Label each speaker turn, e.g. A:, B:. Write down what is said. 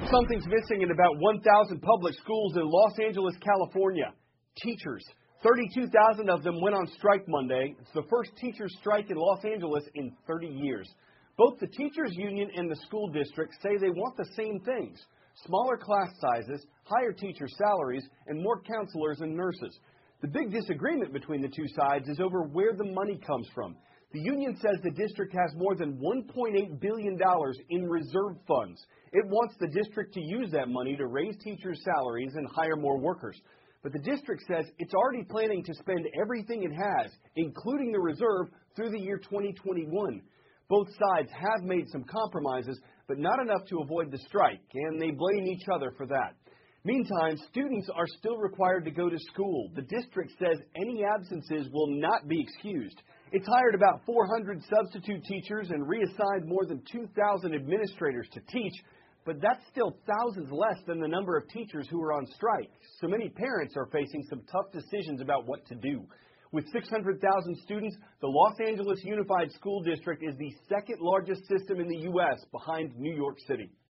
A: Something's missing in about 1,000 public schools in Los Angeles, California. Teachers. 32,000 of them went on strike Monday. It's the first teachers' strike in Los Angeles in 30 years. Both the teachers union and the school district say they want the same things: smaller class sizes, higher teacher salaries, and more counselors and nurses. The big disagreement between the two sides is over where the money comes from. The union says the district has more than $1.8 billion in reserve funds. It wants the district to use that money to raise teachers' salaries and hire more workers. But the district says it's already planning to spend everything it has, including the reserve, through the year 2021. Both sides have made some compromises, but not enough to avoid the strike, and they blame each other for that. Meantime, students are still required to go to school. The district says any absences will not be excused. It's hired about 400 substitute teachers and reassigned more than 2,000 administrators to teach, but that's still thousands less than the number of teachers who are on strike. So many parents are facing some tough decisions about what to do. With 600,000 students, the Los Angeles Unified School District is the second largest system in the U.S. behind New York City.